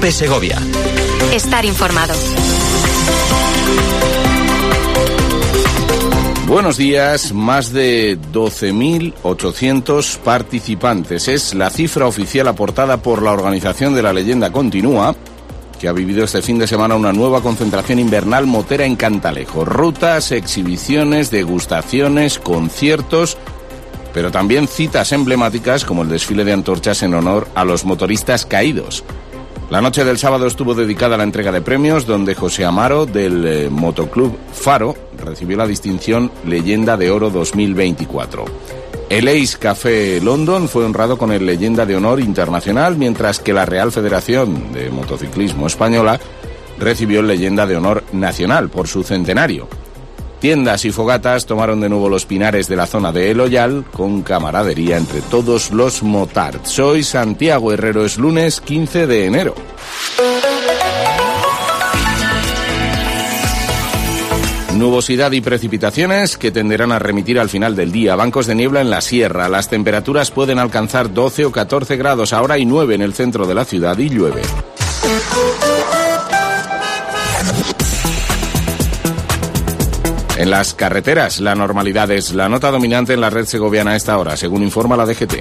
COPE Segovia. Estar informado. Buenos días, más de 12.800 participantes. Es la cifra oficial aportada por la organización de La Leyenda Continúa, que ha vivido este fin de semana una nueva concentración invernal motera en Cantalejo. Rutas, exhibiciones, degustaciones, conciertos, pero también citas emblemáticas como el desfile de antorchas en honor a los motoristas caídos. La noche del sábado estuvo dedicada a la entrega de premios, donde José Amaro, del Motoclub Faro, recibió la distinción Leyenda de Oro 2024. El Ace Café London fue honrado con el Leyenda de Honor Internacional, mientras que la Real Federación de Motociclismo Española recibió el Leyenda de Honor Nacional por su centenario. Tiendas y fogatas tomaron de nuevo los pinares de la zona de El Oyal, con camaradería entre todos los motards. Soy Santiago Herrero, es lunes 15 de enero. Nubosidad y precipitaciones que tenderán a remitir al final del día. Bancos de niebla en la sierra. Las temperaturas pueden alcanzar 12 o 14 grados. Ahora hay 9 en el centro de la ciudad y llueve. En las carreteras, la normalidad es la nota dominante en la red segoviana a esta hora, según informa la DGT.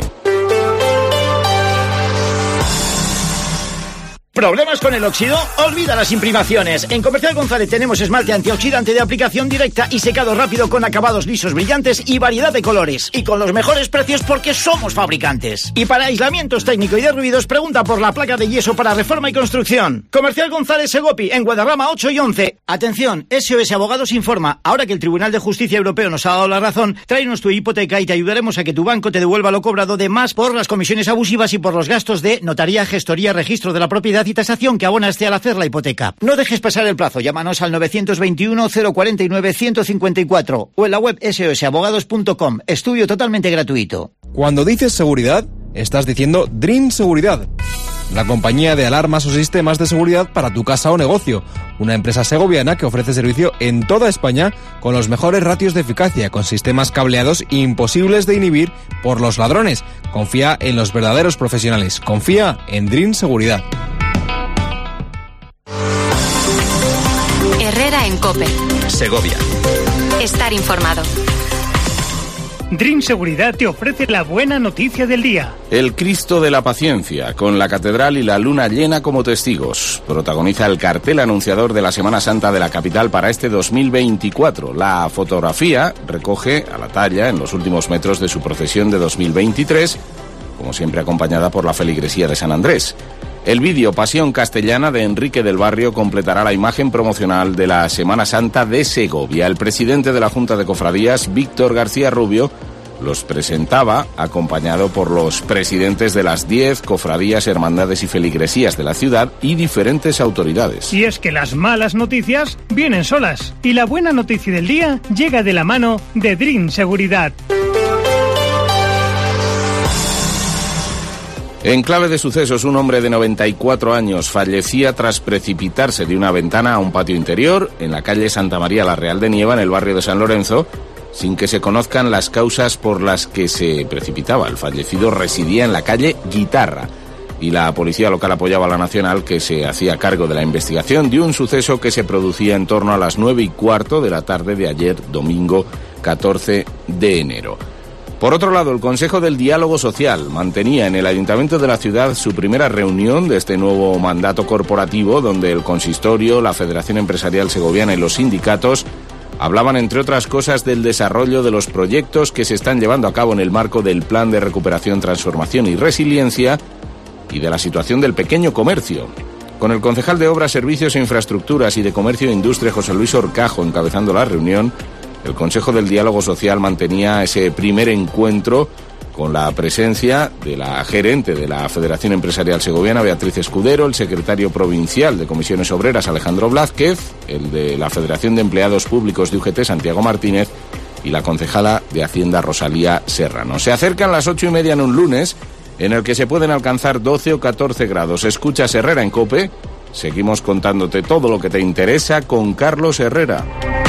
¿Problemas con el óxido? Olvida las imprimaciones. En Comercial González tenemos esmalte antioxidante de aplicación directa y secado rápido con acabados lisos brillantes y variedad de colores. Y con los mejores precios porque somos fabricantes. Y para aislamientos técnico y de ruidos, pregunta por la placa de yeso para reforma y construcción. Comercial González Segopi, en Guadarrama 8 y 11. Atención, SOS Abogados informa. Ahora que el Tribunal de Justicia Europeo nos ha dado la razón, tráenos tu hipoteca y te ayudaremos a que tu banco te devuelva lo cobrado de más por las comisiones abusivas y por los gastos de notaría, gestoría, registro de la propiedad y tasación que abonaste al hacer la hipoteca. No dejes pasar el plazo. Llámanos al 921 049 154 o en la web sosabogados.com. Estudio totalmente gratuito. Cuando dices seguridad, estás diciendo Dream Seguridad, la compañía de alarmas o sistemas de seguridad para tu casa o negocio. Una empresa segoviana que ofrece servicio en toda España con los mejores ratios de eficacia, con sistemas cableados imposibles de inhibir por los ladrones. Confía en los verdaderos profesionales. Confía en Dream Seguridad. Herrera en COPE Segovia. Estar informado. Dream Seguridad te ofrece la buena noticia del día. El Cristo de la Paciencia, con la catedral y la luna llena como testigos, protagoniza el cartel anunciador de la Semana Santa de la capital para este 2024. La fotografía recoge a la talla en los últimos metros de su procesión de 2023, como siempre acompañada por la feligresía de San Andrés. El vídeo Pasión Castellana de Enrique del Barrio completará la imagen promocional de la Semana Santa de Segovia. El presidente de la Junta de Cofradías, Víctor García Rubio, los presentaba acompañado por los presidentes de las 10 cofradías, hermandades y feligresías de la ciudad y diferentes autoridades. Y es que las malas noticias vienen solas y la buena noticia del día llega de la mano de Dream Seguridad. En clave de sucesos, un hombre de 94 años fallecía tras precipitarse de una ventana a un patio interior en la calle Santa María la Real de Nieva, en el barrio de San Lorenzo, sin que se conozcan las causas por las que se precipitaba. El fallecido residía en la calle Guitarra y la policía local apoyaba a la nacional, que se hacía cargo de la investigación de un suceso que se producía en torno a las 9:15 de la tarde de ayer, domingo 14 de enero. Por otro lado, el Consejo del Diálogo Social mantenía en el Ayuntamiento de la ciudad su primera reunión de este nuevo mandato corporativo, donde el consistorio, la Federación Empresarial Segoviana y los sindicatos hablaban, entre otras cosas, del desarrollo de los proyectos que se están llevando a cabo en el marco del Plan de Recuperación, Transformación y Resiliencia y de la situación del pequeño comercio. Con el concejal de Obras, Servicios e Infraestructuras y de Comercio e Industria, José Luis Orcajo, encabezando la reunión, el Consejo del Diálogo Social mantenía ese primer encuentro con la presencia de la gerente de la Federación Empresarial Segoviana, Beatriz Escudero, el secretario provincial de Comisiones Obreras, Alejandro Blázquez, el de la Federación de Empleados Públicos de UGT, Santiago Martínez, y la concejala de Hacienda, Rosalía Serrano. Se acercan las 8:30 en un lunes en el que se pueden alcanzar 12 o 14 grados. Escuchas Herrera en COPE. Seguimos contándote todo lo que te interesa con Carlos Herrera.